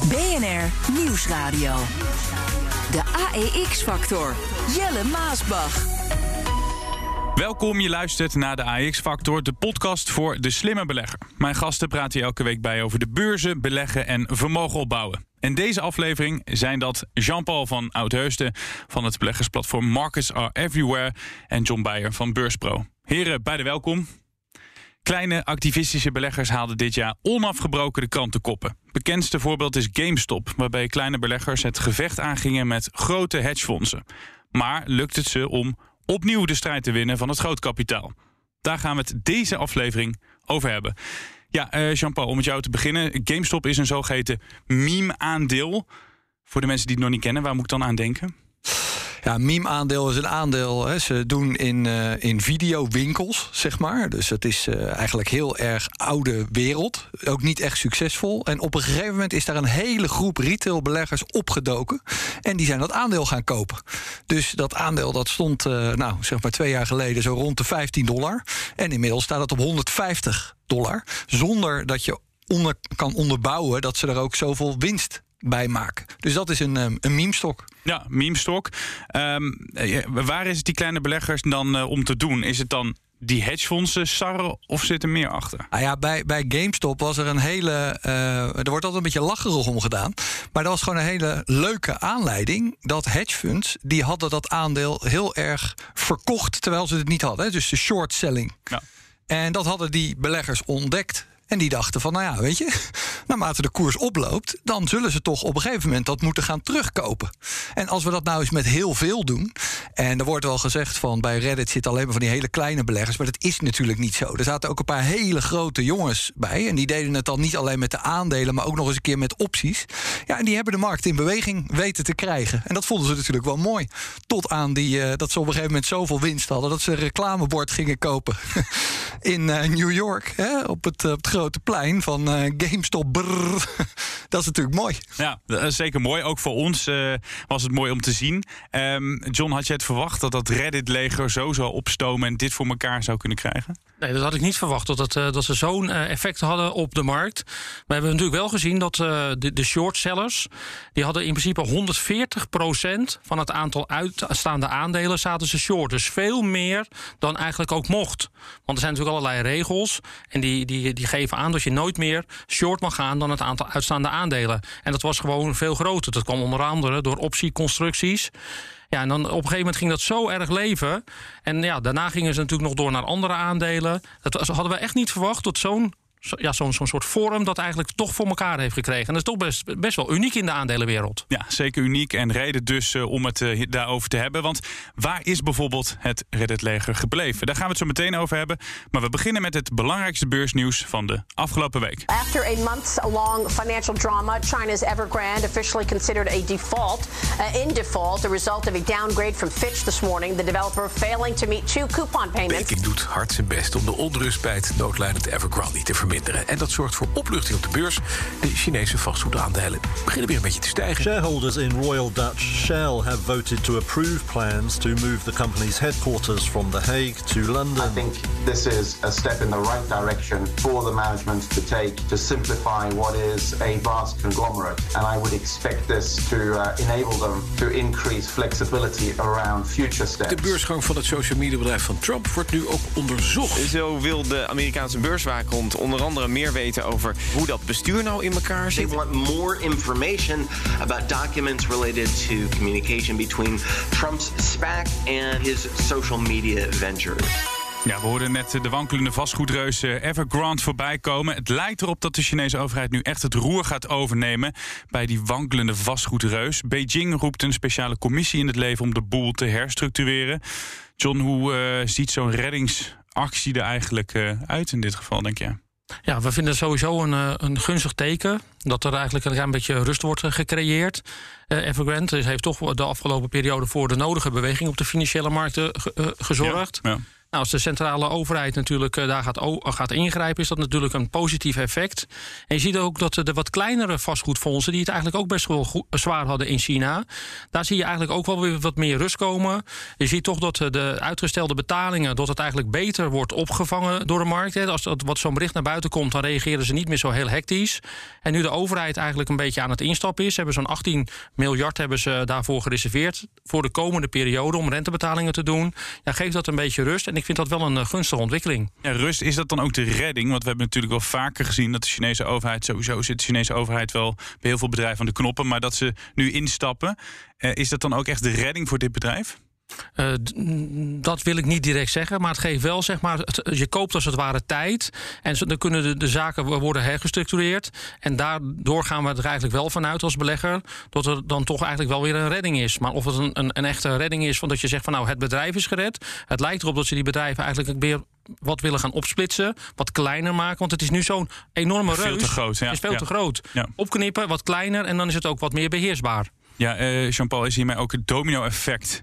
BNR Nieuwsradio. De AEX-factor. Jelle Maasbach. Welkom, je luistert naar de AEX-factor, de podcast voor de slimme belegger. Mijn gasten praten hier elke week bij over de beurzen, beleggen en vermogen opbouwen. In deze aflevering zijn dat Jean-Paul van Oudheusden van het beleggersplatform Markets Are Everywhere en John Beyer van Beurspro. Heren, beide welkom. Kleine activistische beleggers haalden dit jaar onafgebroken de krantenkoppen. Bekendste voorbeeld is GameStop, waarbij kleine beleggers het gevecht aangingen met grote hedgefondsen. Maar lukt het ze om opnieuw de strijd te winnen van het grootkapitaal? Daar gaan we het deze aflevering over hebben. Ja, Jean-Paul, om met jou te beginnen. GameStop is een zogeheten meme-aandeel. Voor de mensen die het nog niet kennen, waar moet ik dan aan denken? Ja, meme-aandeel is een aandeel. Ze doen in videowinkels, zeg maar. Dus het is eigenlijk heel erg oude wereld. Ook niet echt succesvol. En op een gegeven moment is daar een hele groep retailbeleggers opgedoken. En die zijn dat aandeel gaan kopen. Dus dat aandeel dat stond, zeg maar 2 jaar geleden zo rond de $15. En inmiddels staat het op $150. Zonder dat je kan onderbouwen dat ze er ook zoveel winst bij maken. Dus dat is een meme-stok. Ja, meme-stok. Waar is het die kleine beleggers dan om te doen? Is het dan die hedgefondsen sarren of zit er meer achter? Nou ja, bij GameStop was er een hele er wordt altijd een beetje lacherig om gedaan. Maar dat was gewoon een hele leuke aanleiding. Dat hedgefunds, die hadden dat aandeel heel erg verkocht terwijl ze het niet hadden. Dus de short selling. Ja. En dat hadden die beleggers ontdekt. En die dachten van, nou ja, weet je, naarmate de koers oploopt, dan zullen ze toch op een gegeven moment dat moeten gaan terugkopen. En als we dat nou eens met heel veel doen, en er wordt wel gezegd van bij Reddit zitten alleen maar van die hele kleine beleggers, maar dat is natuurlijk niet zo. Er zaten ook een paar hele grote jongens bij en die deden het dan niet alleen met de aandelen, maar ook nog eens een keer met opties. Ja, en die hebben de markt in beweging weten te krijgen. En dat vonden ze natuurlijk wel mooi. Tot aan dat ze op een gegeven moment zoveel winst hadden dat ze een reclamebord gingen kopen in New York, op het grote plein van GameStop. Brrr. Dat is natuurlijk mooi. Ja, zeker mooi. Ook voor ons was het mooi om te zien. John, had je het verwacht dat Reddit-leger zo zou opstomen en dit voor elkaar zou kunnen krijgen? Nee, dat had ik niet verwacht, dat ze zo'n effect hadden op de markt. We hebben natuurlijk wel gezien dat de shortsellers, die hadden in principe 140% van het aantal uitstaande aandelen zaten ze short. Dus veel meer dan eigenlijk ook mocht. Want er zijn natuurlijk allerlei regels en die geven aan dat je nooit meer short mag gaan dan het aantal uitstaande aandelen. En dat was gewoon veel groter. Dat kwam onder andere door optieconstructies. Ja, en dan op een gegeven moment ging dat zo erg leven. En ja, daarna gingen ze natuurlijk nog door naar andere aandelen. Dat hadden we echt niet verwacht tot zo'n soort forum dat eigenlijk toch voor elkaar heeft gekregen. En dat is toch best wel uniek in de aandelenwereld. Ja, zeker uniek en reden dus om het daarover te hebben. Want waar is bijvoorbeeld het Reddit-leger gebleven? Daar gaan we het zo meteen over hebben. Maar we beginnen met het belangrijkste beursnieuws van de afgelopen week. After a months-long financial drama, China's Evergrande officially considered a default. In default, the result of a downgrade from Fitch this morning. The developer failing to meet 2 coupon payments. Banking doet hard zijn best om de onrust bij het noodlijdend Evergrande te verminderen. En dat zorgt voor opluchting op de beurs. De Chinese vastgoedaandelen beginnen weer een beetje te stijgen. Shareholders in Royal Dutch Shell have voted to approve plans to move the company's headquarters from The Hague to London. I think this is a step in the right direction for the management to take to simplify what is a vast conglomerate. And I would expect this to enable them to increase flexibility around future steps. De beursgang van het social media bedrijf van Trump wordt nu ook onderzocht. Zo wil de Amerikaanse beurswaakhond onder andere meer weten over hoe dat bestuur nou in elkaar zit. They want more information about documents related to communication between Trump's SPAC and his social media ventures. Ja, we hoorden net de wankelende vastgoedreus Evergrande voorbij komen. Het lijkt erop dat de Chinese overheid nu echt het roer gaat overnemen bij die wankelende vastgoedreus. Beijing roept een speciale commissie in het leven om de boel te herstructureren. John, hoe ziet zo'n reddingsactie er eigenlijk uit in dit geval, denk je? Ja, we vinden het sowieso een gunstig teken dat er eigenlijk een beetje rust wordt gecreëerd. Evergrande heeft toch de afgelopen periode voor de nodige beweging op de financiële markten gezorgd. Ja. Nou, als de centrale overheid natuurlijk daar gaat ingrijpen, is dat natuurlijk een positief effect. En je ziet ook dat de wat kleinere vastgoedfondsen, die het eigenlijk ook best wel zwaar hadden in China, daar zie je eigenlijk ook wel weer wat meer rust komen. Je ziet toch dat de uitgestelde betalingen, dat het eigenlijk beter wordt opgevangen door de markt. Hè. Als wat zo'n bericht naar buiten komt, dan reageren ze niet meer zo heel hectisch. En nu de overheid eigenlijk een beetje aan het instappen is, hebben zo'n 18 miljard hebben ze daarvoor gereserveerd voor de komende periode om rentebetalingen te doen. Ja, geeft dat een beetje rust. En ik vind dat wel een gunstige ontwikkeling. Ja, rust, is dat dan ook de redding? Want we hebben natuurlijk wel vaker gezien dat de Chinese overheid, sowieso zit de Chinese overheid wel bij heel veel bedrijven aan de knoppen, maar dat ze nu instappen. Is dat dan ook echt de redding voor dit bedrijf? Dat wil ik niet direct zeggen, maar het geeft wel, zeg maar, je koopt als het ware tijd en dan kunnen de zaken worden hergestructureerd en daardoor gaan we er eigenlijk wel vanuit als belegger dat er dan toch eigenlijk wel weer een redding is. Maar of het een echte redding is van dat je zegt van nou, het bedrijf is gered, het lijkt erop dat ze die bedrijven eigenlijk weer wat willen gaan opsplitsen, wat kleiner maken, want het is nu zo'n enorme reus. Veel te groot. Ja. Het is veel te groot. Ja. Opknippen, wat kleiner en dan is het ook wat meer beheersbaar. Ja, Jean-Paul, is hiermee ook het domino-effect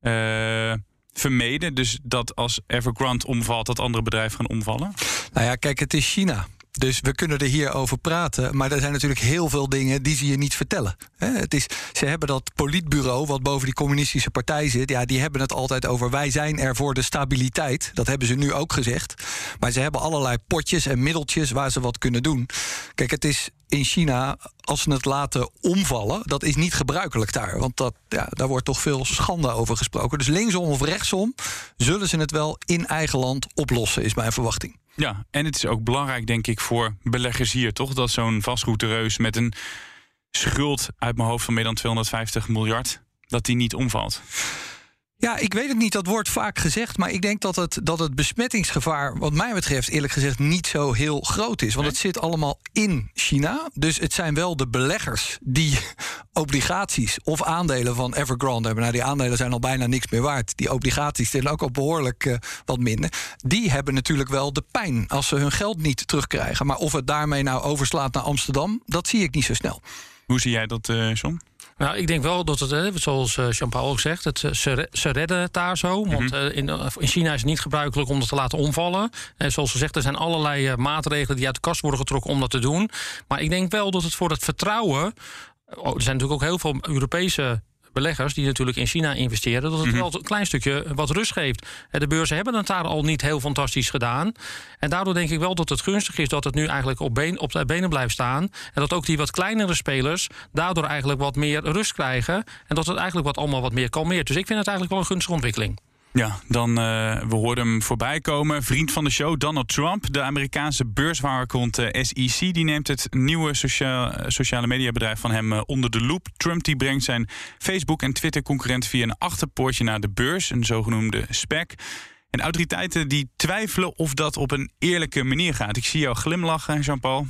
vermeden? Dus dat als Evergrande omvalt, dat andere bedrijven gaan omvallen? Nou ja, kijk, het is China. Dus we kunnen er hier over praten. Maar er zijn natuurlijk heel veel dingen die ze je niet vertellen. Ze hebben dat politbureau wat boven die communistische partij zit. Ja, die hebben het altijd over wij zijn er voor de stabiliteit. Dat hebben ze nu ook gezegd. Maar ze hebben allerlei potjes en middeltjes waar ze wat kunnen doen. Kijk, het is in China, als ze het laten omvallen, dat is niet gebruikelijk daar. Want daar wordt toch veel schande over gesproken. Dus linksom of rechtsom zullen ze het wel in eigen land oplossen, is mijn verwachting. Ja, en het is ook belangrijk, denk ik, voor beleggers hier, toch? Dat zo'n vastgoedreus met een schuld uit mijn hoofd van meer dan 250 miljard... dat die niet omvalt. Ja, ik weet het niet. Dat wordt vaak gezegd. Maar ik denk dat het besmettingsgevaar, wat mij betreft, eerlijk gezegd, niet zo heel groot is. Want het zit allemaal in China. Dus het zijn wel de beleggers die obligaties of aandelen van Evergrande hebben. Nou, die aandelen zijn al bijna niks meer waard. Die obligaties zijn ook al behoorlijk wat minder. Die hebben natuurlijk wel de pijn als ze hun geld niet terugkrijgen. Maar of het daarmee nou overslaat naar Amsterdam, dat zie ik niet zo snel. Hoe zie jij dat, John? Nou, ik denk wel dat het, zoals Jean-Paul ook zegt, ze redden het daar zo. Want in China is het niet gebruikelijk om dat te laten omvallen. En zoals gezegd, er zijn allerlei maatregelen die uit de kast worden getrokken om dat te doen. Maar ik denk wel dat het voor het vertrouwen, er zijn natuurlijk ook heel veel Europese beleggers die natuurlijk in China investeren, dat het wel een klein stukje wat rust geeft. De beurzen hebben het daar al niet heel fantastisch gedaan. En daardoor denk ik wel dat het gunstig is dat het nu eigenlijk op de benen blijft staan. En dat ook die wat kleinere spelers daardoor eigenlijk wat meer rust krijgen. En dat het eigenlijk allemaal wat meer kalmeert. Dus ik vind het eigenlijk wel een gunstige ontwikkeling. Ja, dan we hoorden hem voorbij komen. Vriend van de show, Donald Trump, de Amerikaanse beurswaakhond SEC... die neemt het nieuwe sociale mediabedrijf van hem onder de loep. Trump die brengt zijn Facebook- en Twitter-concurrent via een achterpoortje naar de beurs, een zogenoemde SPAC. En autoriteiten die twijfelen of dat op een eerlijke manier gaat. Ik zie jou glimlachen, Jean-Paul.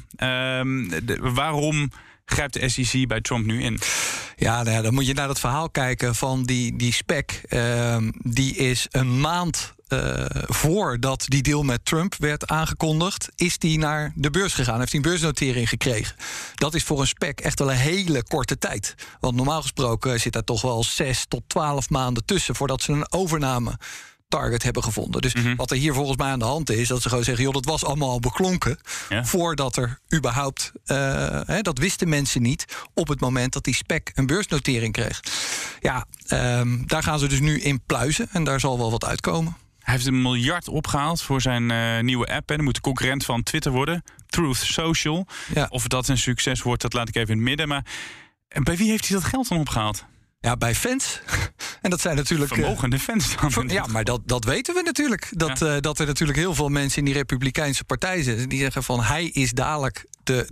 Waarom grijpt de SEC bij Trump nu in? Ja, nou ja, dan moet je naar dat verhaal kijken van die SPAC. Die is een maand voordat die deal met Trump werd aangekondigd, is die naar de beurs gegaan. Heeft hij een beursnotering gekregen. Dat is voor een SPAC echt wel een hele korte tijd. Want normaal gesproken zit daar toch wel 6 tot 12 maanden tussen voordat ze een overname target hebben gevonden. Dus wat er hier volgens mij aan de hand is, dat ze gewoon zeggen, joh, dat was allemaal al beklonken, voordat er überhaupt, dat wisten mensen niet op het moment dat die SPAC een beursnotering kreeg. Ja, daar gaan ze dus nu in pluizen en daar zal wel wat uitkomen. Hij heeft $1 miljard opgehaald voor zijn nieuwe app. En hij moet de concurrent van Twitter worden, Truth Social. Ja. Of dat een succes wordt, dat laat ik even in het midden. Maar bij wie heeft hij dat geld dan opgehaald? Ja, bij fans. En dat zijn natuurlijk vermogende fans dan. Ja, maar dat weten we natuurlijk. Dat er natuurlijk heel veel mensen in die Republikeinse partij zitten die zeggen van hij is dadelijk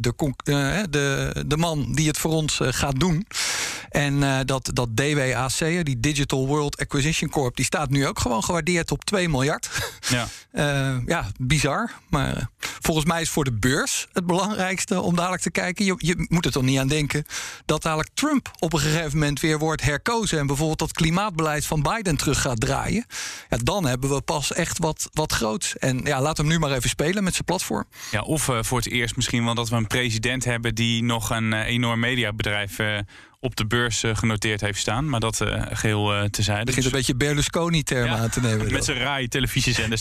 de man die het voor ons gaat doen. En dat DWAC, die Digital World Acquisition Corp, die staat nu ook gewoon gewaardeerd op 2 miljard. Ja, bizar. Maar volgens mij is voor de beurs het belangrijkste om dadelijk te kijken. Je moet er toch niet aan denken dat dadelijk Trump op een gegeven moment weer wordt herkozen en bijvoorbeeld dat klimaatbeleid van Biden terug gaat draaien. Ja, dan hebben we pas echt wat groots. En ja, laat hem nu maar even spelen met zijn platform. Ja, of voor het eerst misschien wel dat we een president hebben die nog een enorm mediabedrijf op de beurs genoteerd heeft staan. Maar dat geheel tezijde. Begint een beetje Berlusconi-termen aan te nemen. Met zijn RAI televisiezenders.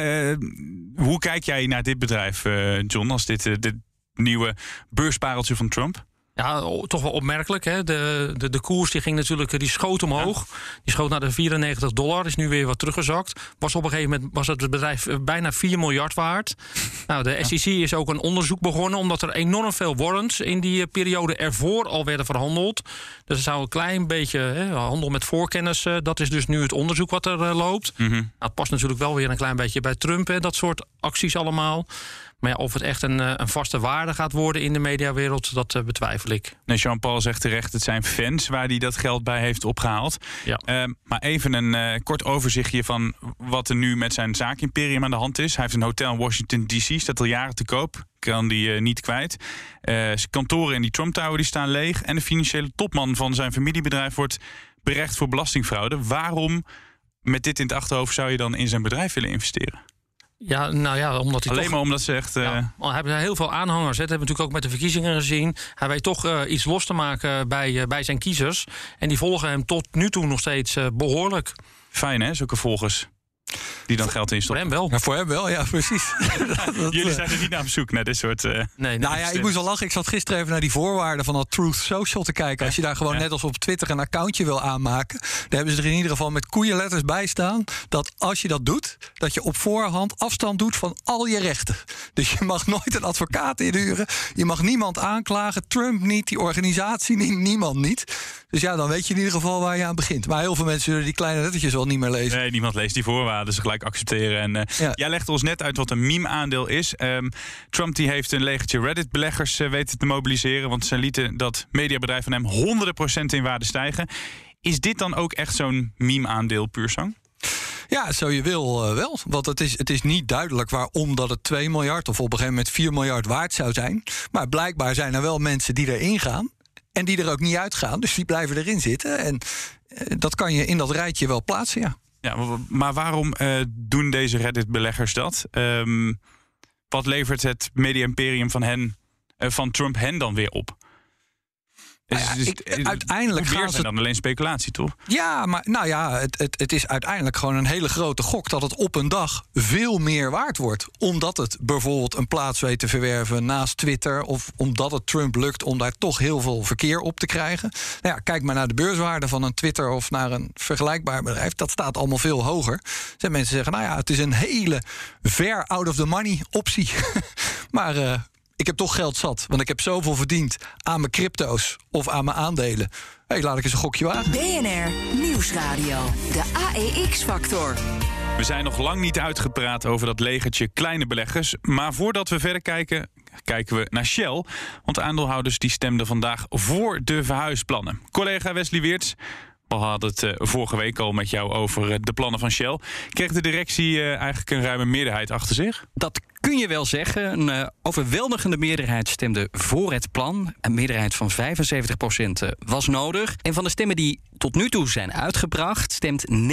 Hoe kijk jij naar dit bedrijf, John, als dit nieuwe beurspareltje van Trump? Ja, toch wel opmerkelijk. Hè? De koers die schoot omhoog. Ja. Die schoot naar de $94. Is nu weer wat teruggezakt. Op een gegeven moment was het bedrijf bijna 4 miljard waard. Nou, de SEC is ook een onderzoek begonnen, omdat er enorm veel warrants in die periode ervoor al werden verhandeld. Dus het zou een klein beetje handel met voorkennis. Dat is dus nu het onderzoek wat er loopt. Mm-hmm. Nou, het past natuurlijk wel weer een klein beetje bij Trump, dat soort acties allemaal. Maar ja, of het echt een vaste waarde gaat worden in de mediawereld, dat betwijfel ik. Nee, Jean-Paul zegt terecht, het zijn fans waar hij dat geld bij heeft opgehaald. Ja. Maar even een kort overzichtje van wat er nu met zijn zaakimperium aan de hand is. Hij heeft een hotel in Washington D.C., staat al jaren te koop. Kan die niet kwijt. Zijn kantoren in die Trump Tower die staan leeg. En de financiële topman van zijn familiebedrijf wordt berecht voor belastingfraude. Waarom, met dit in het achterhoofd, zou je dan in zijn bedrijf willen investeren? Ja, nou ja, omdat hij alleen maar omdat ze echt... hij heeft heel veel aanhangers. Dat hebben we natuurlijk ook met de verkiezingen gezien. Hij weet toch iets los te maken bij zijn kiezers. En die volgen hem tot nu toe nog steeds behoorlijk. Fijn, hè, zulke volgers. Die dan geld instoppen. Voor hem wel. Ja, voor hem wel, ja, precies. Jullie zijn er niet naar op zoek naar dit soort... Nee, nou ja, ik moest wel lachen. Ik zat gisteren even naar die voorwaarden van dat Truth Social te kijken. Als je daar gewoon net als op Twitter een accountje wil aanmaken, dan hebben ze er in ieder geval met koeienletters bij staan dat als je dat doet, dat je op voorhand afstand doet van al je rechten. Dus je mag nooit een advocaat inhuren. Je mag niemand aanklagen. Trump niet, die organisatie niet, niemand niet. Dus ja, dan weet je in ieder geval waar je aan begint. Maar heel veel mensen zullen die kleine lettertjes wel niet meer lezen. Nee, niemand leest die voorwaarden. Ze gelijk accepteren. En jij legt ons net uit wat een meme-aandeel is. Trump die heeft een legertje Reddit-beleggers weten te mobiliseren. Want ze lieten dat mediabedrijf van hem 100% in waarde stijgen. Is dit dan ook echt zo'n meme-aandeel puur zang? Ja, zo je wil wel. Want het is niet duidelijk waarom dat het 2 miljard... of op een gegeven moment 4 miljard waard zou zijn. Maar blijkbaar zijn er wel mensen die erin gaan. En die er ook niet uitgaan. Dus die blijven erin zitten. En dat kan je in dat rijtje wel plaatsen, ja. Ja, maar waarom doen deze Reddit-beleggers dat? Wat levert het media-imperium van Trump hen dan weer op? Uiteindelijk gaan ze dan alleen speculatie, toch? Ja, maar nou ja, het is uiteindelijk gewoon een hele grote gok dat het op een dag veel meer waard wordt. Omdat het bijvoorbeeld een plaats weet te verwerven naast Twitter, of omdat het Trump lukt om daar toch heel veel verkeer op te krijgen. Nou ja, kijk maar naar de beurswaarde van een Twitter of naar een vergelijkbaar bedrijf. Dat staat allemaal veel hoger. Zijn mensen zeggen, nou ja, het is een hele ver out of the money optie. Maar ik heb toch geld zat, want ik heb zoveel verdiend aan mijn crypto's of aan mijn aandelen. Laat ik eens een gokje wagen. BNR Nieuwsradio, de AEX-factor. We zijn nog lang niet uitgepraat over dat legertje kleine beleggers. Maar voordat we verder kijken we naar Shell. Want de aandeelhouders die stemden vandaag voor de verhuisplannen. Collega Wesley Weerts, we hadden het vorige week al met jou over de plannen van Shell. Kreeg de directie eigenlijk een ruime meerderheid achter zich? Dat kun je wel zeggen. Een overweldigende meerderheid stemde voor het plan. Een meerderheid van 75% was nodig. En van de stemmen die tot nu toe zijn uitgebracht, stemt 99%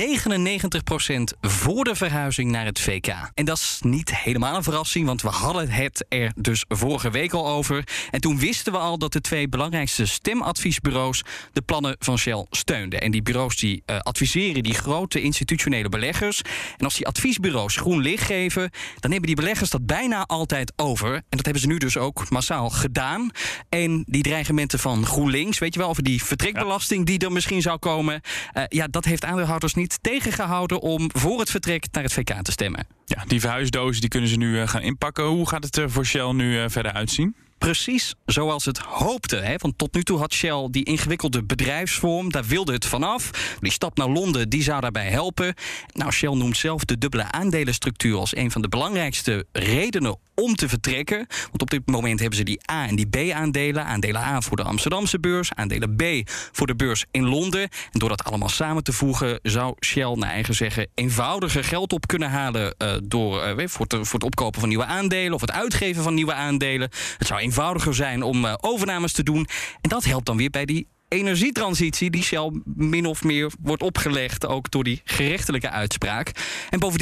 voor de verhuizing naar het VK. En dat is niet helemaal een verrassing, want we hadden het er dus vorige week al over. En toen wisten we al dat de 2 belangrijkste stemadviesbureaus de plannen van Shell steunden. En die bureaus die adviseren die grote institutionele beleggers. En als die adviesbureaus groen licht geven, dan hebben die beleggers dat bijna altijd over. En dat hebben ze nu dus ook massaal gedaan. En die dreigementen van GroenLinks, weet je wel, over die vertrekbelasting die er misschien zou komen. Dat heeft aandeelhouders niet tegengehouden om voor het vertrek naar het VK te stemmen. Ja, die verhuisdozen die kunnen ze nu gaan inpakken. Hoe gaat het er voor Shell nu verder uitzien? Precies zoals het hoopte. Hè? Want tot nu toe had Shell die ingewikkelde bedrijfsvorm. Daar wilde het vanaf. Die stap naar Londen die zou daarbij helpen. Nou, Shell noemt zelf de dubbele aandelenstructuur als een van de belangrijkste redenen om te vertrekken. Want op dit moment hebben ze die A- en die B-aandelen. Aandelen A voor de Amsterdamse beurs, aandelen B voor de beurs in Londen. En door dat allemaal samen te voegen zou Shell naar eigen zeggen eenvoudiger geld op kunnen halen voor het opkopen van nieuwe aandelen of het uitgeven van nieuwe aandelen. Het zou eenvoudiger zijn om overnames te doen. En dat helpt dan weer bij die energietransitie die Shell min of meer wordt opgelegd, ook door die gerechtelijke uitspraak. En bovendien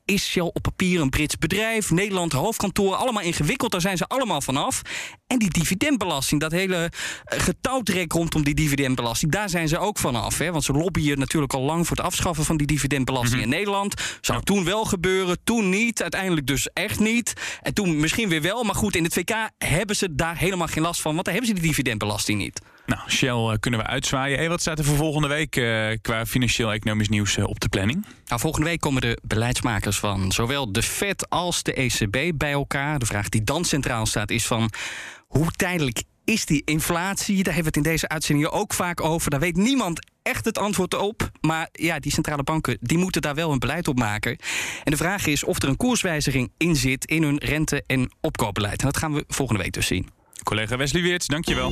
is Shell op papier een Brits bedrijf? Nederland, hoofdkantoor, allemaal ingewikkeld. Daar zijn ze allemaal vanaf. En die dividendbelasting, dat hele getouwtrek rondom die dividendbelasting, daar zijn ze ook vanaf. Hè? Want ze lobbyen natuurlijk al lang voor het afschaffen van die dividendbelasting in Nederland. Zou toen wel gebeuren, toen niet. Uiteindelijk dus echt niet. En toen misschien weer wel. Maar goed, in het VK hebben ze daar helemaal geen last van. Want daar hebben ze die dividendbelasting niet. Nou, Shell kunnen we uitzwaaien. Wat staat er voor volgende week qua financieel-economisch nieuws op de planning? Nou, volgende week komen de beleidsmakers van zowel de Fed als de ECB bij elkaar. De vraag die dan centraal staat is van hoe tijdelijk is die inflatie? Daar hebben we het in deze uitzendingen ook vaak over. Daar weet niemand echt het antwoord op. Maar ja, die centrale banken die moeten daar wel een beleid op maken. En de vraag is of er een koerswijziging in zit in hun rente- en opkoopbeleid. En dat gaan we volgende week dus zien. Collega Wesley Weerts, dankjewel.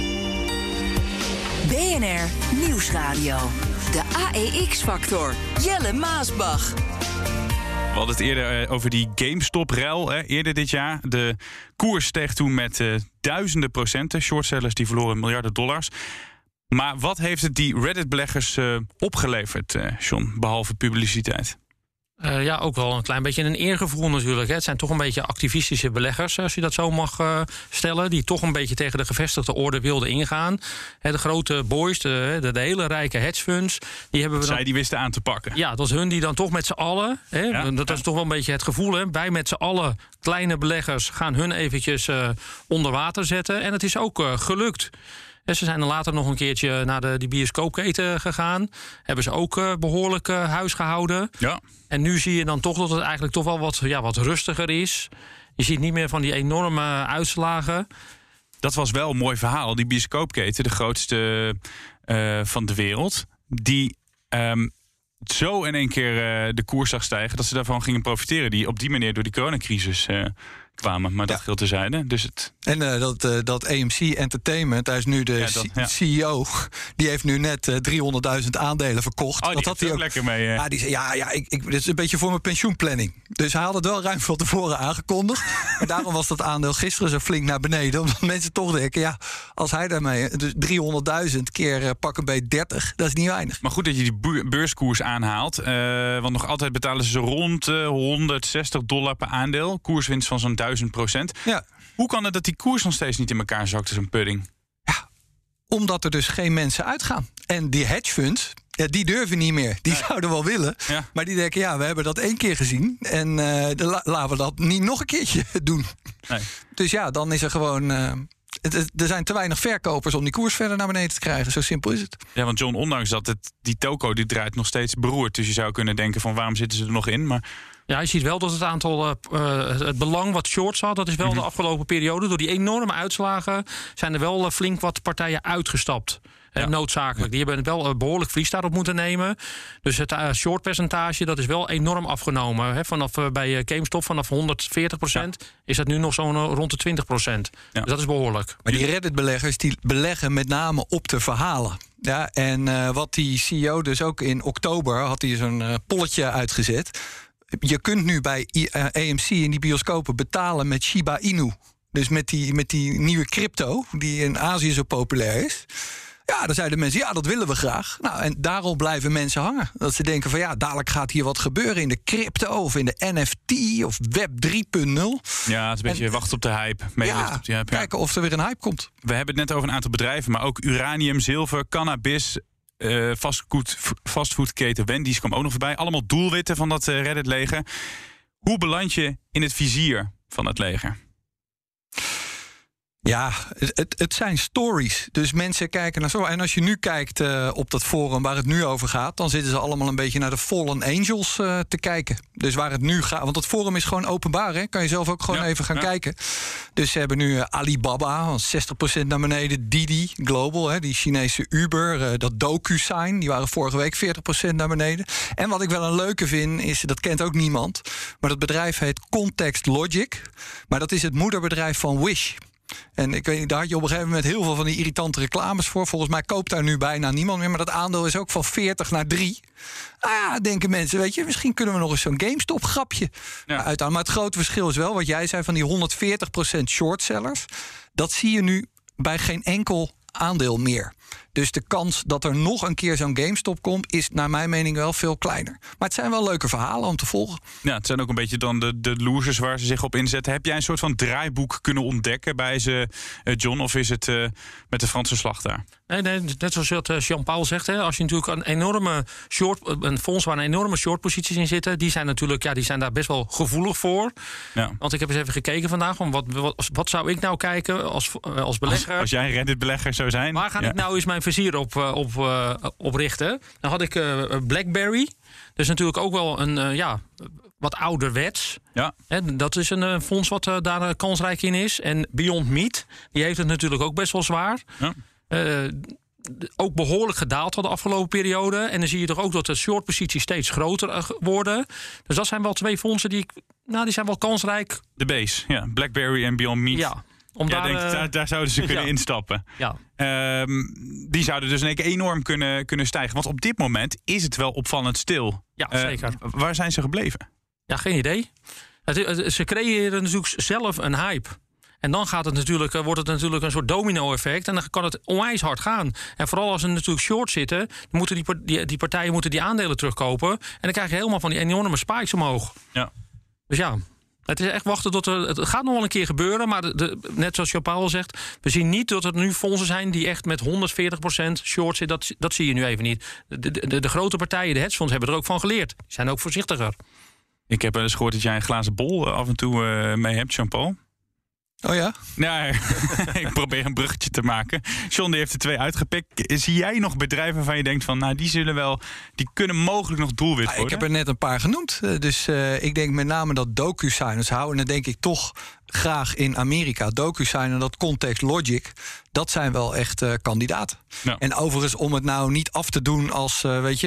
BNR Nieuwsradio. De AEX-factor. Jelle Maasbach. We hadden het eerder over die GameStop-rel eerder dit jaar. De koers steeg toen met duizenden procenten. Shortsellers die verloren miljarden dollars. Maar wat heeft het die Reddit-beleggers opgeleverd, John, behalve publiciteit? Ja, ook wel een klein beetje een eergevoel natuurlijk. Hè. Het zijn toch een beetje activistische beleggers, als je dat zo mag stellen, die toch een beetje tegen de gevestigde orde wilden ingaan. De grote boys, de hele rijke hedgefunds, die hebben we die wisten aan te pakken. Ja, dat was hun die dan toch met z'n allen, dat is toch wel een beetje het gevoel, hè. Wij met z'n allen, kleine beleggers, gaan hun eventjes onder water zetten. En het is ook gelukt. En ze zijn dan later nog een keertje naar die bioscoopketen gegaan. Hebben ze ook behoorlijk huis gehouden. Ja. En nu zie je dan toch dat het eigenlijk toch wel wat rustiger is. Je ziet niet meer van die enorme uitslagen. Dat was wel een mooi verhaal. Die bioscoopketen, de grootste van de wereld, die zo in één keer de koers zag stijgen dat ze daarvan gingen profiteren. Die op die manier door die coronacrisis kwamen. Maar dat geldt terzijde. Dus En dat AMC Entertainment, hij is nu de CEO. Die heeft nu net 300.000 aandelen verkocht. Oh, dat had hij ook lekker mee. Ja, die zei, dit is een beetje voor mijn pensioenplanning. Dus hij had het wel ruim van tevoren aangekondigd. En daarom was dat aandeel gisteren zo flink naar beneden. Omdat mensen toch denken, als hij daarmee dus 300.000 keer pak een beetje 30, dat is niet weinig. Maar goed dat je die beurskoers aanhaalt. Want nog altijd betalen ze zo rond $160 per aandeel. Koerswinst van zo'n 1000%. Ja. Hoe kan het dat die koers nog steeds niet in elkaar zakt als een pudding? Ja, omdat er dus geen mensen uitgaan. En die hedgefunds, die durven niet meer. Die zouden wel willen. Ja. Maar die denken, we hebben dat 1 keer gezien. En laten we dat niet nog een keertje doen. Nee. Dus dan is er gewoon er zijn te weinig verkopers om die koers verder naar beneden te krijgen. Zo simpel is het. Ja, want John, ondanks dat die toko die draait nog steeds beroerd. Dus je zou kunnen denken van waarom zitten ze er nog in? Maar ja, je ziet wel dat het aantal, het belang wat shorts had, dat is wel de afgelopen periode. Door die enorme uitslagen zijn er wel flink wat partijen uitgestapt. Noodzakelijk. Die hebben wel behoorlijk verlies daarop moeten nemen. Dus het shortpercentage, dat is wel enorm afgenomen. Hè. Vanaf bij GameStop, vanaf 140%, is dat nu nog zo'n rond de 20%. Ja. Dus dat is behoorlijk. Maar die Reddit-beleggers, die beleggen met name op de verhalen. Ja, en wat die CEO dus ook in oktober had hij zo'n polletje uitgezet. Je kunt nu bij AMC in die bioscopen betalen met Shiba Inu. Dus met die nieuwe crypto, die in Azië zo populair is. Ja, dan zeiden mensen, dat willen we graag. Nou, en daarop blijven mensen hangen. Dat ze denken van, dadelijk gaat hier wat gebeuren in de crypto of in de NFT of Web 3.0. Ja, het is een beetje wachten op de hype. Op die hype. Kijken of er weer een hype komt. We hebben het net over een aantal bedrijven, maar ook uranium, zilver, cannabis, fastfoodketen Wendy's kwam ook nog voorbij. Allemaal doelwitten van dat Reddit-leger. Hoe beland je in het vizier van het leger? Ja, het zijn stories. Dus mensen kijken naar zo. En als je nu kijkt op dat forum waar het nu over gaat, dan zitten ze allemaal een beetje naar de Fallen Angels te kijken. Dus waar het nu gaat. Want het forum is gewoon openbaar. Hè? Kan je zelf ook gewoon even gaan kijken. Dus ze hebben nu Alibaba, 60% naar beneden. Didi Global, die Chinese Uber. Dat DocuSign, die waren vorige week 40% naar beneden. En wat ik wel een leuke vind, is, dat kent ook niemand, maar dat bedrijf heet Context Logic. Maar dat is het moederbedrijf van Wish. En ik weet niet, daar had je op een gegeven moment heel veel van die irritante reclames voor. Volgens mij koopt daar nu bijna niemand meer. Maar dat aandeel is ook van 40 naar 3. Denken mensen, weet je, misschien kunnen we nog eens zo'n GameStop-grapje uithalen. Maar het grote verschil is wel, wat jij zei, van die 140% shortsellers. Dat zie je nu bij geen enkel aandeel meer. Dus de kans dat er nog een keer zo'n GameStop komt... is naar mijn mening wel veel kleiner. Maar het zijn wel leuke verhalen om te volgen. Ja, het zijn ook een beetje dan de losers waar ze zich op inzetten. Heb jij een soort van draaiboek kunnen ontdekken bij ze, John? Of is het met de Franse slag daar? Nee, net zoals Jean-Paul zegt. Hè, als je natuurlijk een fonds waar een enorme shortposities in zitten... die zijn natuurlijk die zijn daar best wel gevoelig voor. Ja. Want ik heb eens even gekeken vandaag. Wat zou ik nou kijken als belegger? Als jij een Reddit-belegger zou zijn. Waar ga ik nou eens mijn vizier op richten? Dan had ik BlackBerry. Dus natuurlijk ook wel een... wat ouderwets. Ja. Dat is een fonds wat daar kansrijk in is. En Beyond Meat, die heeft het natuurlijk ook best wel zwaar. Ja. Ook behoorlijk gedaald de afgelopen periode. En dan zie je toch ook dat de shortposities steeds groter worden. Dus dat zijn wel twee fondsen die zijn wel kansrijk. De base, ja. BlackBerry en Beyond Meat. Ja. Daar zouden ze kunnen instappen. Ja. Die zouden dus in één keer enorm kunnen stijgen. Want op dit moment is het wel opvallend stil. Ja, zeker. Waar zijn ze gebleven? Ja, geen idee. Ze creëren natuurlijk zelf een hype. En dan wordt het natuurlijk een soort domino-effect. En dan kan het onwijs hard gaan. En vooral als er natuurlijk short zitten... dan moeten die partijen moeten die aandelen terugkopen. En dan krijg je helemaal van die enorme spikes omhoog. Ja. Dus ja, het is echt wachten tot het gaat nog wel een keer gebeuren. Maar net zoals Jean-Paul zegt... we zien niet dat er nu fondsen zijn die echt met 140% short zitten. Dat zie je nu even niet. De grote partijen, de hedgefonds, hebben er ook van geleerd. Die zijn ook voorzichtiger. Ik heb eens gehoord dat jij een glazen bol af en toe mee hebt, Jean-Paul. Oh ja? Ja, ik probeer een bruggetje te maken. John die heeft er 2 uitgepikt. Zie jij nog bedrijven waarvan je denkt van... die kunnen mogelijk nog doelwit worden? Ik heb er net een paar genoemd. Dus ik denk met name dat DocuSigners houden. En dan denk ik toch graag in Amerika. DocuSign en dat Context Logic... dat zijn wel echt kandidaten. Ja. En overigens om het nou niet af te doen als,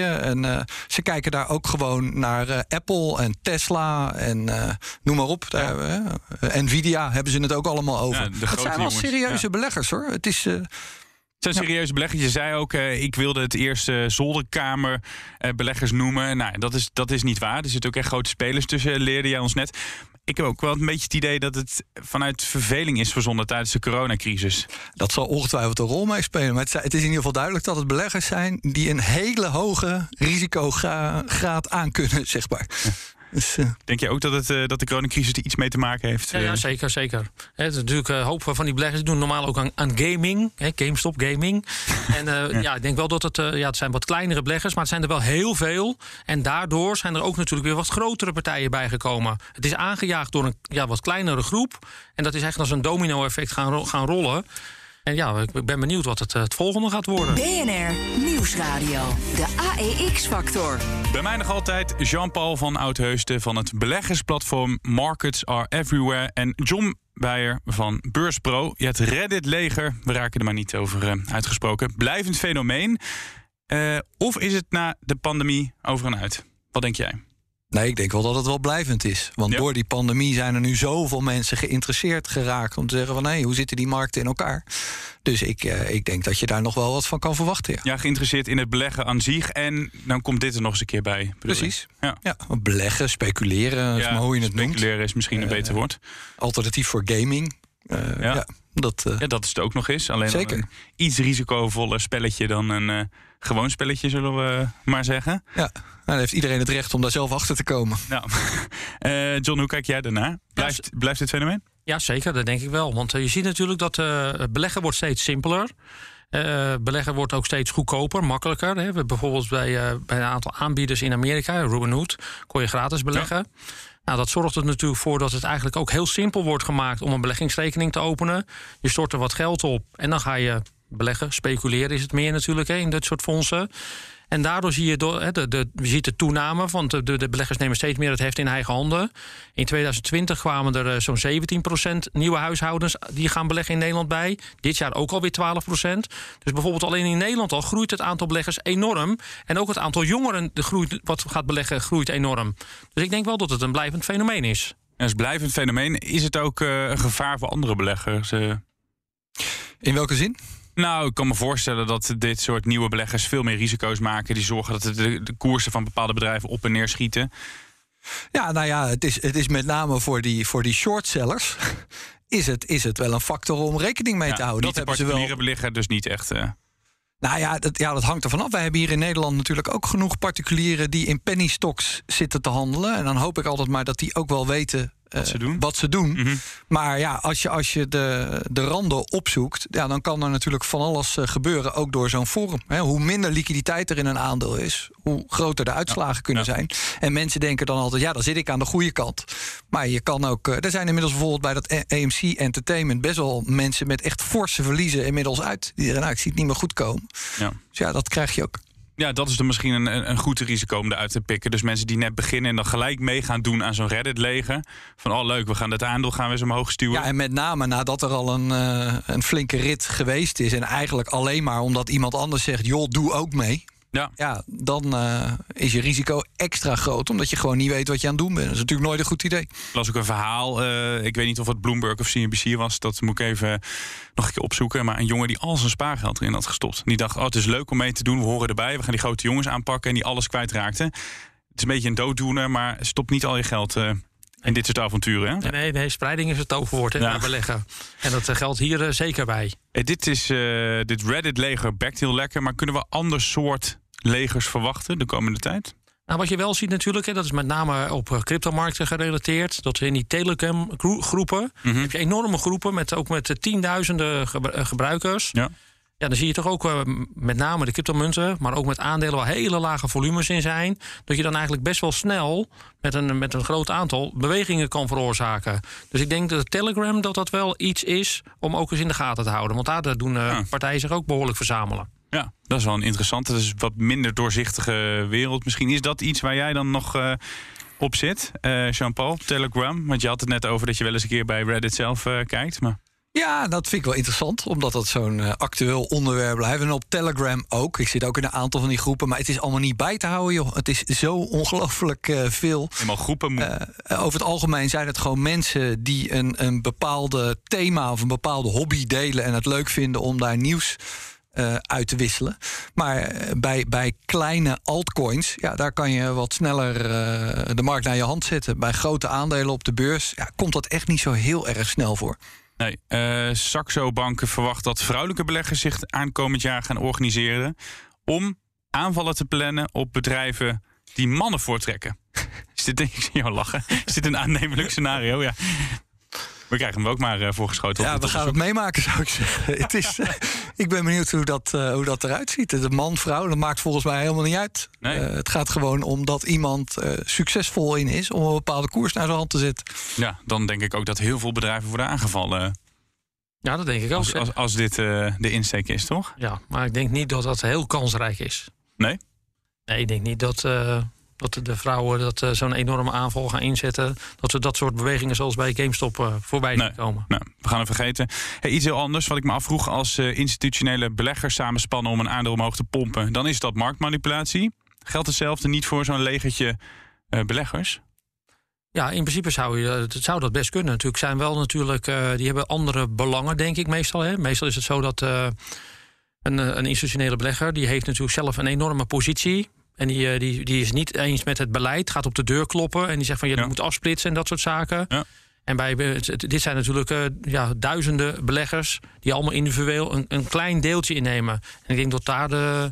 ze kijken daar ook gewoon naar Apple en Tesla en noem maar op. Nvidia hebben ze het ook allemaal over. Ja, het zijn wel serieuze beleggers, hoor. Het is... Het zijn serieuze beleggers. Je zei ook, ik wilde het eerst zolderkamerbeleggers noemen. Nou, dat is niet waar. Er zitten ook echt grote spelers tussen, leerde jij ons net. Ik heb ook wel een beetje het idee dat het vanuit verveling is verzonnen tijdens de coronacrisis. Dat zal ongetwijfeld een rol meespelen. Maar het is in ieder geval duidelijk dat het beleggers zijn die een hele hoge risicograad aankunnen, zeg maar. Ja. Dus, denk je ook dat de coronacrisis er iets mee te maken heeft? Ja, zeker. Het is natuurlijk een hoop van die beleggers doen normaal ook aan gaming. GameStop gaming. En ik denk wel dat het zijn wat kleinere beleggers, maar het zijn er wel heel veel. En daardoor zijn er ook natuurlijk weer wat grotere partijen bijgekomen. Het is aangejaagd door een wat kleinere groep. En dat is echt als een domino-effect gaan rollen. En ja, ik ben benieuwd wat het volgende gaat worden. BNR Nieuwsradio, de AEX-factor. Bij mij nog altijd Jean-Paul van Oudheusden van het beleggersplatform Markets Are Everywhere. En John Beyer van Beurspro. Je hebt Reddit-leger, we raken er maar niet over uitgesproken. Blijvend fenomeen. Of is het na de pandemie over en uit? Wat denk jij? Nee, ik denk wel dat het wel blijvend is. Want door die pandemie zijn er nu zoveel mensen geïnteresseerd geraakt om te zeggen van hoe zitten die markten in elkaar? Dus ik denk dat je daar nog wel wat van kan verwachten. Ja, geïnteresseerd in het beleggen aan zich. En dan komt dit er nog eens een keer bij. Precies. Ja, beleggen, speculeren, is maar hoe je het noemt. Speculeren is misschien een beter woord. Alternatief voor gaming. Dat is het ook nog eens. Alleen zeker. Een iets risicovoller spelletje dan een gewoon spelletje, zullen we maar zeggen. Ja, dan heeft iedereen het recht om daar zelf achter te komen. Nou, John, hoe kijk jij daarnaar? Blijft dit fenomeen? Ja, zeker, dat denk ik wel. Want je ziet natuurlijk dat beleggen wordt steeds simpeler. Beleggen wordt ook steeds goedkoper, makkelijker. Hè. Bijvoorbeeld bij een aantal aanbieders in Amerika, Robinhood, kon je gratis beleggen. Ja. Nou, dat zorgt er natuurlijk voor dat het eigenlijk ook heel simpel wordt gemaakt om een beleggingsrekening te openen. Je stort er wat geld op en dan ga je beleggen. Speculeren is het meer natuurlijk in dit soort fondsen. En daardoor zie je de toename, want de beleggers nemen steeds meer het heft in eigen handen. In 2020 kwamen er zo'n 17% nieuwe huishoudens die gaan beleggen in Nederland bij. Dit jaar ook alweer 12%. Dus bijvoorbeeld alleen in Nederland al groeit het aantal beleggers enorm. En ook het aantal jongeren wat gaat beleggen groeit enorm. Dus ik denk wel dat het een blijvend fenomeen is. En als blijvend fenomeen is het ook een gevaar voor andere beleggers? In welke zin? Nou, ik kan me voorstellen dat dit soort nieuwe beleggers veel meer risico's maken. Die zorgen dat de koersen van bepaalde bedrijven op en neer schieten. Ja, nou ja, het is met name voor die shortsellers is het wel een factor om rekening mee te houden. Dat hebben ze wel. Belegger dus niet echt. Nou ja, dat hangt ervan af. Wij hebben hier in Nederland natuurlijk ook genoeg particulieren die in penny stocks zitten te handelen. En dan hoop ik altijd maar dat die ook wel weten wat ze doen. Mm-hmm. Maar ja, als je de randen opzoekt, dan kan er natuurlijk van alles gebeuren, ook door zo'n forum. Hoe minder liquiditeit er in een aandeel is, hoe groter de uitslagen kunnen zijn. En mensen denken dan altijd, dan zit ik aan de goede kant. Maar je kan ook, er zijn inmiddels bijvoorbeeld bij dat AMC Entertainment best wel mensen met echt forse verliezen inmiddels uit. Die zeggen, ik zie het niet meer goed komen. Ja. Dus dat krijg je ook. Ja, dat is dan misschien een goed risico om eruit te pikken. Dus mensen die net beginnen en dan gelijk mee gaan doen aan zo'n Reddit-leger. Van, leuk, we gaan dat aandeel gaan we eens omhoog stuwen. Ja, en met name nadat er al een flinke rit geweest is. En eigenlijk alleen maar omdat iemand anders zegt, joh, doe ook mee. Ja, dan is je risico extra groot, omdat je gewoon niet weet wat je aan het doen bent. Dat is natuurlijk nooit een goed idee. Ik las ook een verhaal, ik weet niet of het Bloomberg of CNBC was, dat moet ik even nog een keer opzoeken. Maar een jongen die al zijn spaargeld erin had gestopt. Die dacht, het is leuk om mee te doen, we horen erbij, we gaan die grote jongens aanpakken en die alles kwijtraakten. Het is een beetje een dooddoener, maar stop niet al je geld in dit soort avonturen. Hè? Nee, spreiding is het toverwoord bij beleggen. En dat geldt hier zeker bij. Dit Reddit-leger bekt heel lekker, maar kunnen we ander soort legers verwachten de komende tijd? Nou, wat je wel ziet natuurlijk, dat is met name op cryptomarkten gerelateerd. Dat in die Telegram-groepen heb je enorme groepen met tienduizenden gebruikers. Ja, dan zie je toch ook met name de cryptomunten, maar ook met aandelen waar hele lage volumes in zijn, dat je dan eigenlijk best wel snel met een groot aantal bewegingen kan veroorzaken. Dus ik denk dat Telegram dat wel iets is om ook eens in de gaten te houden. Want daar doen partijen zich ook behoorlijk verzamelen. Ja, dat is wel een interessante. Dat is een wat minder doorzichtige wereld. Misschien is dat iets waar jij dan nog op zit, Jean-Paul, Telegram. Want je had het net over dat je wel eens een keer bij Reddit zelf kijkt. Maar... Ja, dat vind ik wel interessant, omdat dat zo'n actueel onderwerp blijft. En op Telegram ook. Ik zit ook in een aantal van die groepen, maar het is allemaal niet bij te houden, joh. Het is zo ongelooflijk veel. Helemaal groepen. Over het algemeen zijn het gewoon mensen die een bepaalde thema of een bepaalde hobby delen en het leuk vinden om daar nieuws uit te wisselen. Maar bij kleine altcoins, daar kan je wat sneller de markt naar je hand zetten. Bij grote aandelen op de beurs komt dat echt niet zo heel erg snel voor. Nee, Saxo Bank verwacht dat vrouwelijke beleggers zich aankomend jaar gaan organiseren om aanvallen te plannen op bedrijven die mannen voortrekken. Is dit, ik zie jou lachen. Is dit een aannemelijk scenario? Ja. We krijgen hem ook maar voorgeschoten. Ja, we gaan het meemaken, zou ik zeggen. Ik ben benieuwd hoe dat eruit ziet. De man, vrouw, dat maakt volgens mij helemaal niet uit. Nee. Het gaat gewoon om dat iemand succesvol in is om een bepaalde koers naar zijn hand te zetten. Ja, dan denk ik ook dat heel veel bedrijven worden aangevallen. Ja, dat denk ik ook. Als dit de insteek is, toch? Ja, maar ik denk niet dat dat heel kansrijk is. Nee? Nee, ik denk niet dat de vrouwen zo'n enorme aanval gaan inzetten. Dat ze dat soort bewegingen zoals bij GameStop voorbij zien komen. Nou, we gaan het vergeten. Iets heel anders wat ik me afvroeg. Als institutionele beleggers samenspannen om een aandeel omhoog te pompen, dan is dat marktmanipulatie. Geldt hetzelfde niet voor zo'n legertje beleggers? Ja, in principe zou dat best kunnen. Natuurlijk zijn wel die hebben andere belangen, denk ik meestal. Hè. Meestal is het zo dat een institutionele belegger, die heeft natuurlijk zelf een enorme positie. En die is niet eens met het beleid, gaat op de deur kloppen en die zegt van je moet afsplitsen en dat soort zaken. Ja. En dit zijn natuurlijk duizenden beleggers die allemaal individueel een klein deeltje innemen. En ik denk dat daar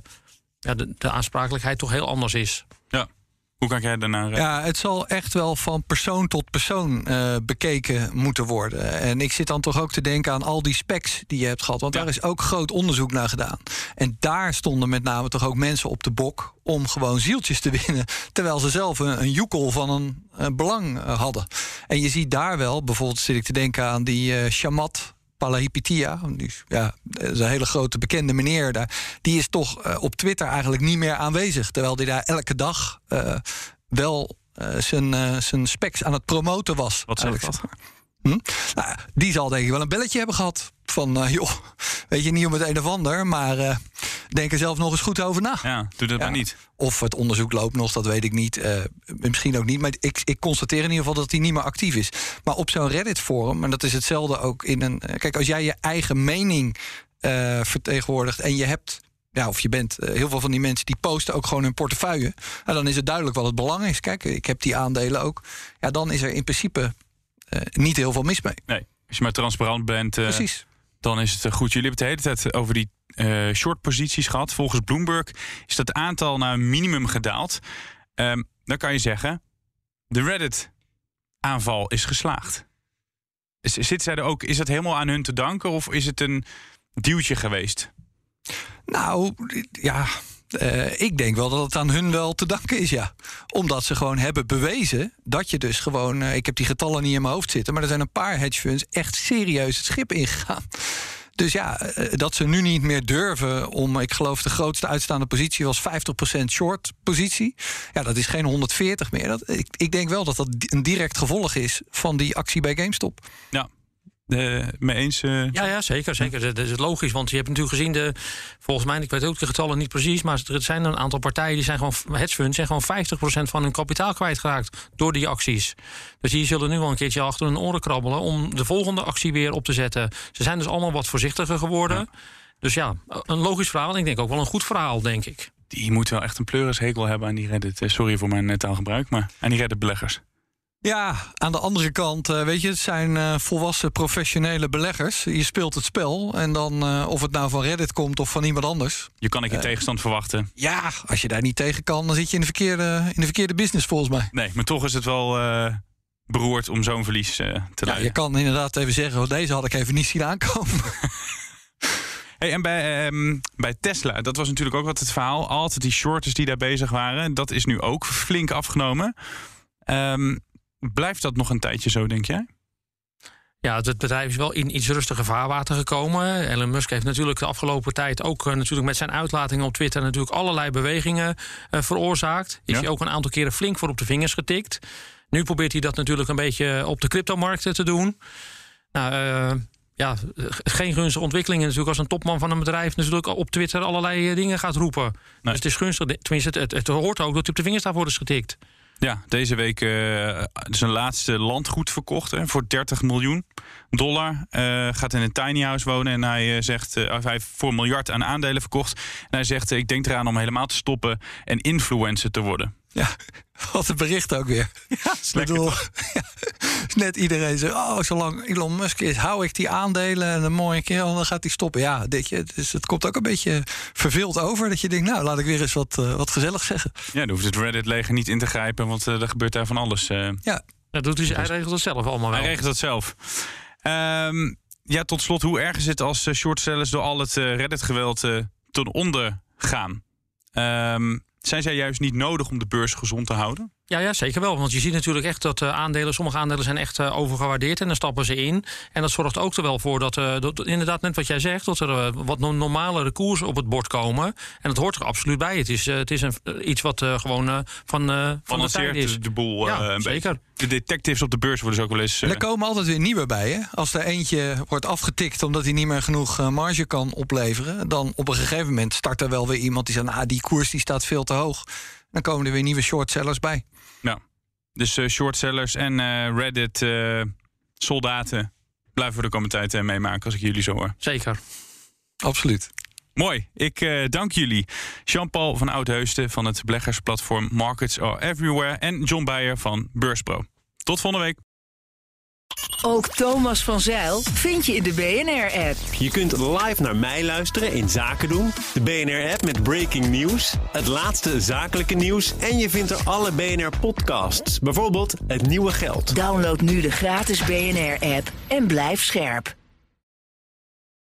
de aansprakelijkheid toch heel anders is. Ja. Hoe kijk jij daarnaar? Ja, het zal echt wel van persoon tot persoon bekeken moeten worden. En ik zit dan toch ook te denken aan al die specs die je hebt gehad. Want daar is ook groot onderzoek naar gedaan. En daar stonden met name toch ook mensen op de bok om gewoon zieltjes te winnen, terwijl ze zelf een joekel van een belang hadden. En je ziet daar wel, bijvoorbeeld zit ik te denken aan die Shamat Palihapitiya, dat is een hele grote bekende meneer daar. Die is toch op Twitter eigenlijk niet meer aanwezig, terwijl hij daar elke dag wel zijn specs aan het promoten was. Wat zegt dat? Nou, die zal denk ik wel een belletje hebben gehad. Van, joh, weet je, niet om het een of ander, maar denk er zelf nog eens goed over na. Ja, doe dat maar niet. Of het onderzoek loopt nog, dat weet ik niet. Misschien ook niet, maar ik constateer in ieder geval dat hij niet meer actief is. Maar op zo'n Reddit-forum, en dat is hetzelfde ook in een... Kijk, als jij je eigen mening vertegenwoordigt en je hebt... Ja, of je bent, heel veel van die mensen die posten ook gewoon hun portefeuille. Nou, dan is het duidelijk wat het belang is. Kijk, ik heb die aandelen ook. Ja, dan is er in principe niet heel veel mis mee. Nee, als je maar transparant bent, precies. Dan is het goed. Jullie hebben het de hele tijd over die shortposities gehad. Volgens Bloomberg is dat aantal naar een minimum gedaald. Dan kan je zeggen, de Reddit-aanval is geslaagd. Zitten zij er ook? Is dat helemaal aan hun te danken of is het een duwtje geweest? Nou, ja, ik denk wel dat het aan hun wel te danken is, ja. Omdat ze gewoon hebben bewezen dat je dus gewoon... ik heb die getallen niet in mijn hoofd zitten, maar er zijn een paar hedge funds echt serieus het schip ingegaan. Dus ja, dat ze nu niet meer durven om... ik geloof de grootste uitstaande positie was 50% short positie. Ja, dat is geen 140 meer. Ik denk wel dat dat een direct gevolg is van die actie bij GameStop. Ja. Mee eens? Ja, zeker. Dat is logisch, want je hebt natuurlijk gezien... volgens mij, ik weet ook de getallen niet precies... maar er zijn een aantal partijen, die zijn gewoon hedge funds... zijn gewoon 50% van hun kapitaal kwijtgeraakt door die acties. Dus die zullen nu wel een keertje achter hun oren krabbelen... om de volgende actie weer op te zetten. Ze zijn dus allemaal wat voorzichtiger geworden. Ja. Dus ja, een logisch verhaal en ik denk ook wel een goed verhaal, denk ik. Die moeten wel echt een pleurishekel hebben aan die Reddit. Sorry voor mijn taalgebruik, maar aan die Reddit-beleggers. Ja, aan de andere kant, weet je, het zijn volwassen professionele beleggers. Je speelt het spel en dan, of het nou van Reddit komt of van iemand anders. Je kan je tegenstand verwachten. Ja, als je daar niet tegen kan, dan zit je in de verkeerde business volgens mij. Nee, maar toch is het wel beroerd om zo'n verlies te leiden. Je kan inderdaad even zeggen, deze had ik even niet zien aankomen. Hey, en bij Tesla, dat was natuurlijk ook wat het verhaal. Altijd die shorters die daar bezig waren, dat is nu ook flink afgenomen. Blijft dat nog een tijdje zo, denk jij? Ja, het bedrijf is wel in iets rustiger vaarwater gekomen. Elon Musk heeft natuurlijk de afgelopen tijd ook natuurlijk met zijn uitlatingen op Twitter natuurlijk allerlei bewegingen veroorzaakt. Is hij ook een aantal keren flink voor op de vingers getikt. Nu probeert hij dat natuurlijk een beetje op de cryptomarkten te doen. Nou, geen gunstige ontwikkelingen natuurlijk als een topman van een bedrijf natuurlijk op Twitter allerlei dingen gaat roepen. Nee. Dus het is gunstig. Tenminste, het hoort ook dat hij op de vingers daarvoor is getikt. Ja, deze week zijn laatste landgoed verkocht voor $30 miljoen. Gaat in een tiny house wonen en hij zegt, hij heeft voor $1 miljard aan aandelen verkocht. En hij zegt, ik denk eraan om helemaal te stoppen en influencer te worden. Ja, wat een bericht ook weer. Ja, net iedereen zegt, zolang Elon Musk is, hou ik die aandelen en een mooie keer, dan gaat hij stoppen. Ja, dus het komt ook een beetje verveeld over, dat je denkt, nou, laat ik weer eens wat gezellig zeggen. Ja, dan hoeft het Reddit-leger niet in te grijpen, want er gebeurt daar van alles. Ja, dat doet hij regelt het zelf allemaal wel. Hij regelt het zelf. Tot slot, hoe erg is het als shortsellers door al het Reddit-geweld ten onder gaan? Zijn zij juist niet nodig om de beurs gezond te houden? Ja, zeker wel. Want je ziet natuurlijk echt dat sommige aandelen zijn echt overgewaardeerd. En dan stappen ze in. En dat zorgt ook er wel voor dat inderdaad net wat jij zegt, dat er wat normalere koersen op het bord komen. En dat hoort er absoluut bij. Het is iets wat gewoon van de tijd is. De boel een zeker. Beetje. De detectives op de beurs worden dus ook wel eens... Er komen altijd weer nieuwe bij. Hè? Als er eentje wordt afgetikt omdat hij niet meer genoeg marge kan opleveren, dan op een gegeven moment start er wel weer iemand die zegt, die koers die staat veel te hoog. Dan komen er weer nieuwe shortsellers bij. Ja, dus shortsellers en Reddit-soldaten blijven we de komende tijd meemaken als ik jullie zo hoor. Zeker. Absoluut. Mooi, ik dank jullie. Jean-Paul van Oudheusden van het beleggersplatform Markets Are Everywhere en John Beyer van Beurspro. Tot volgende week. Ook Thomas van Zijl vind je in de BNR-app. Je kunt live naar mij luisteren in Zaken doen. De BNR-app met breaking news, het laatste zakelijke nieuws en je vindt er alle BNR-podcasts. Bijvoorbeeld Het Nieuwe Geld. Download nu de gratis BNR-app en blijf scherp.